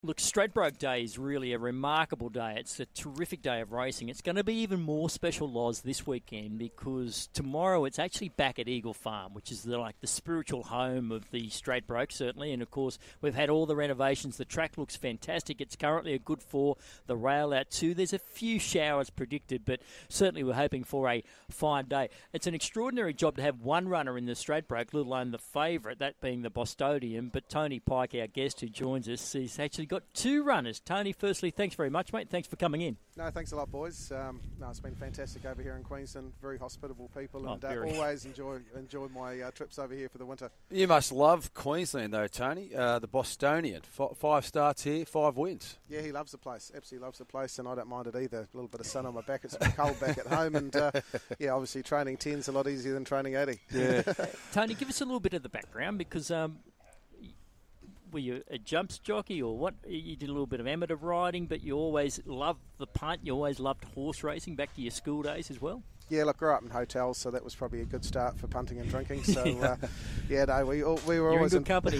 Look, Stradbroke Day is really a remarkable day. It's a terrific day of racing. It's going to be even more special, Loz, this weekend because tomorrow it's actually back at Eagle Farm, which is the spiritual home of the Stradbroke, certainly. And, of course, we've had all the renovations. The track looks fantastic. It's currently a good 4, the rail out 2. There's a few showers predicted, but certainly we're hoping for a fine day. It's an extraordinary job to have one runner in the Stradbroke, let alone the favourite, that being the Bostonian. But Tony Pike, our guest who joins us, he's actually got 2 runners. Tony, firstly, thanks very much, mate. Thanks for coming in. No, thanks a lot, boys. It's been fantastic over here in Queensland. Very hospitable people, and always enjoy my trips over here for the winter. You must love Queensland, though, Tony. The Bostonian, 5 starts here, 5 wins. Yeah, he loves the place. Absolutely loves the place, and I don't mind it either. A little bit of sun on my back. It's a bit cold back at home, and obviously training 10's a lot easier than training 80. Yeah. Tony, give us a little bit of the background because. Were you a jumps jockey or what? You did a little bit of amateur riding, but you always loved the punt. You always loved horse racing back to your school days as well? Yeah, look, grew up in hotels, so that was probably a good start for punting and drinking. So, we were You're always in good company.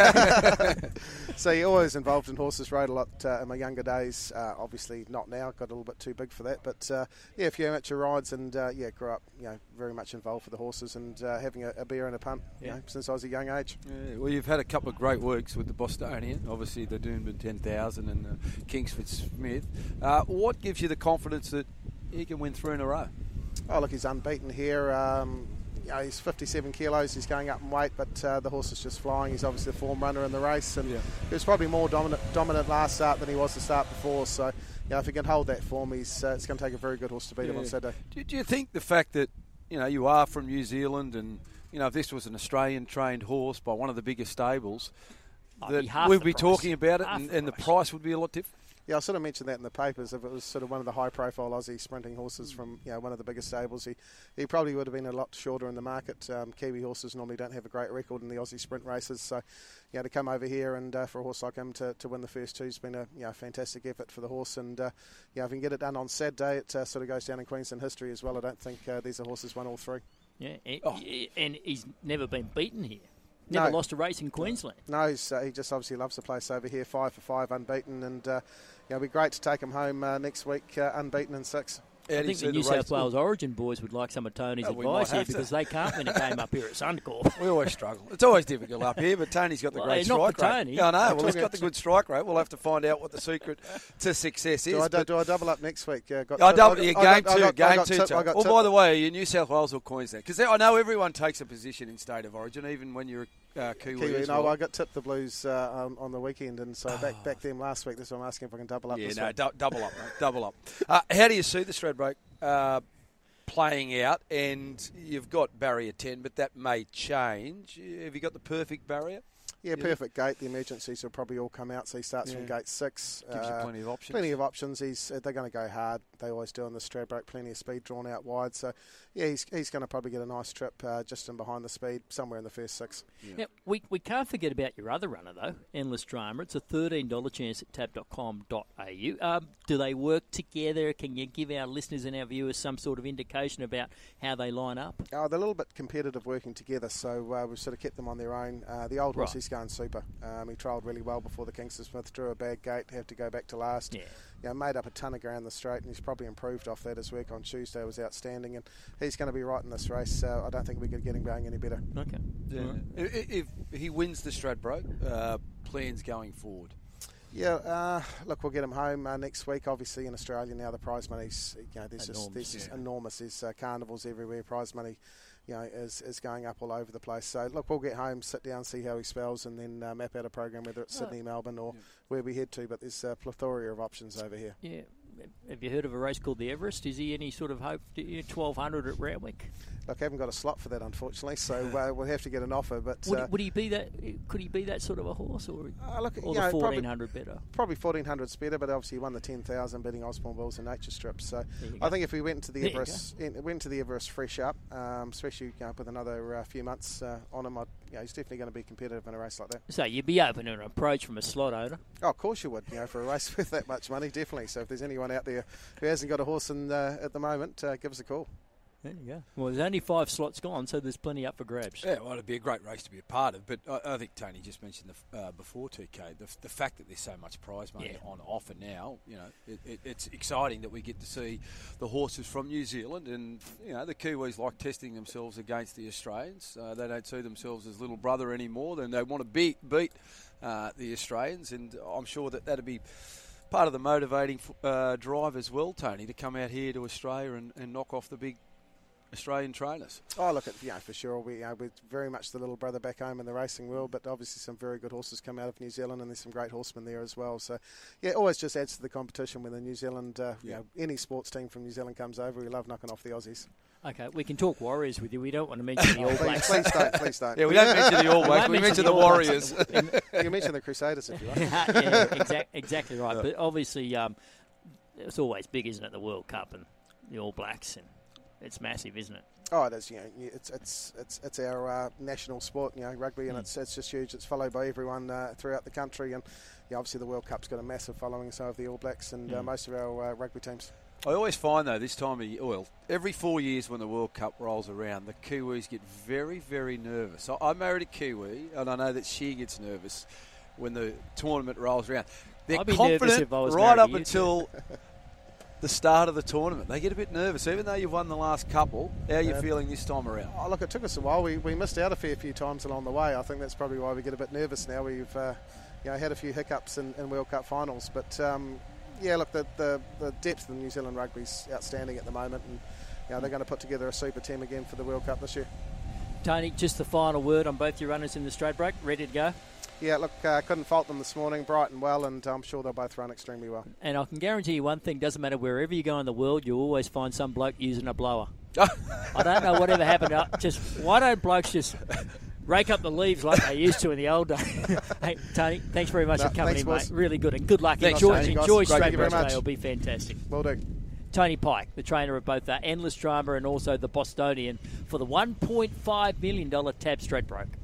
So you're always involved in horses, rode a lot in my younger days. Obviously not now, got a little bit too big for that. But, a few amateur rides and, grew up, very much involved with the horses and having a beer and a punt, since I was a young age. Yeah, well, you've had a couple of great weeks with the Bostonian, obviously the Doomben 10,000 and Kingsford Smith. What gives you the confidence that he can win 3 in a row? Oh, look, he's unbeaten here. He's 57 kilos. He's going up in weight, but the horse is just flying. He's obviously the form runner in the race, and he was probably more dominant last start than he was the start before. So, if he can hold that form, it's going to take a very good horse to beat him on Saturday. Do you think the fact that you are from New Zealand, and if this was an Australian-trained horse by one of the biggest stables, that we'd be talking about it, and the price would be a lot different? Yeah, I sort of mentioned that in the papers. If it was sort of one of the high-profile Aussie sprinting horses from one of the biggest stables, he probably would have been a lot shorter in the market. Kiwi horses normally don't have a great record in the Aussie sprint races, so to come over here and for a horse like him to win the first 2 has been a fantastic effort for the horse. And if he can get it done on Saturday, it sort of goes down in Queensland history as well. I don't think these are horses won all 3. Yeah, and he's never been beaten here. Never lost a race in Queensland. No, he just obviously loves the place over here. 5 for 5, unbeaten, and it'll be great to take him home next week, unbeaten in 6. I think the New South Wales Origin boys would like some of Tony's advice here because they can't win a game up here at Suncorp. We always struggle. It's always difficult up here, but Tony's got the great strike not for Tony. rate. I know. Well, he's got the good strike rate. We'll have to find out what the secret to success is. Do I double up next week? Game 2. Well, by the way, are you New South Wales or Queensland? Because I know everyone takes a position in State of Origin, even when you're Kiwi. No, I got tipped the Blues on the weekend, and so back them last week. That's why I'm asking if I can double up this week. Double up, mate. Double up. How do you see the Stradbroke playing out? And you've got barrier 10, but that may change. Have you got the perfect barrier? Yeah, perfect gate. The emergencies will probably all come out, so he starts from gate 6. Gives you plenty of options. Plenty of options. They're going to go hard. They always do on the Stradbroke. Plenty of speed drawn out wide. So, he's going to probably get a nice trip just in behind the speed, somewhere in the first 6. Yeah. Now, we can't forget about your other runner, though, Endless Drama. It's a $13 chance at tab.com.au. Do they work together? Can you give our listeners and our viewers some sort of indication about how they line up? They're a little bit competitive working together, so we've sort of kept them on their own. The old horse, he's going super. He trialled really well before the Kingsford Smith, drew a bad gate, had to go back to last. Made up a ton of ground the straight, and he's probably improved off that. His work on Tuesday was outstanding, and he's going to be right in this race, so I don't think we could get him going any better. Okay. Yeah. Right. If he wins the Stradbroke, plans going forward? Yeah, look, we'll get him home next week. Obviously, in Australia now, the prize money's there's enormous. There's carnivals everywhere. Prize money, is going up all over the place. So look, we'll get home, sit down, see how he spells, and then map out a program, whether it's Sydney, Melbourne, or where we head to. But there's a plethora of options over here. Yeah. Have you heard of a race called the Everest? Is he any sort of hope? 1,200 at Randwick? Look, I haven't got a slot for that, unfortunately, so we'll have to get an offer. But would he be that? Could he be that sort of a horse, or the 1,400 better? Probably 1,400's better, but obviously he won the 10,000 beating Osborne Bulls and Nature Strip. So I think if we went to the Everest fresh up, especially with another few months on him, he's definitely going to be competitive in a race like that. So you'd be open to an approach from a slot owner? Oh, of course you would. For a race with that much money, definitely. So if there's anyone out there who hasn't got a horse at the moment, give us a call. There you go. Well, there's only 5 slots gone, so there's plenty up for grabs. Yeah, well, it'd be a great race to be a part of. But I think Tony just mentioned before, TK, the fact that there's so much prize money on offer now. It's exciting that we get to see the horses from New Zealand, and the Kiwis like testing themselves against the Australians. They don't see themselves as little brother anymore, and they want to beat the Australians, and I'm sure that'd be part of the motivating drive as well, Tony, to come out here to Australia and knock off the big Australian trainers. Oh, look, for sure. We're very much the little brother back home in the racing world, but obviously some very good horses come out of New Zealand, and there's some great horsemen there as well. So, it always just adds to the competition when the New Zealand, any sports team from New Zealand comes over. We love knocking off the Aussies. Okay, we can talk Warriors with you. We don't want to mention the All Blacks. Please don't. Yeah, we don't mention the All Blacks. We mention the Warriors. You mention the Crusaders if you like. Yeah, exactly right. Yeah. But obviously, it's always big, isn't it? The World Cup and the All Blacks, and it's massive, isn't it? Oh, it is. It's our national sport, rugby, and it's just huge. It's followed by everyone throughout the country, and obviously the World Cup's got a massive following. So have the All Blacks and most of our rugby teams. I always find, though, this time of year, every 4 years when the World Cup rolls around, the Kiwis get very, very nervous. I married a Kiwi, and I know that she gets nervous when the tournament rolls around. They're confident right up until the start of the tournament. They get a bit nervous, even though you've won the last couple. How are you feeling this time around? Oh, look, it took us a while. We missed out a fair few times along the way. I think that's probably why we get a bit nervous now. We've had a few hiccups in World Cup finals, but... look, the depth of the New Zealand rugby's outstanding at the moment, and they're going to put together a super team again for the World Cup this year. Tony, just the final word on both your runners in the straight break. Ready to go? Yeah, look, couldn't fault them this morning, bright and well, and I'm sure they'll both run extremely well. And I can guarantee you one thing, doesn't matter wherever you go in the world, you'll always find some bloke using a blower. I don't know whatever happened. Why don't blokes just... rake up the leaves like they used to in the old days. Hey, Tony, thanks very much for coming in, mate. Really good, and good luck. Thanks, Enjoy Straight Break Day. It'll be fantastic. Will do. Tony Pike, the trainer of both Endless Drama and also the Bostonian, for the $1.5 million Tab Straight Broke.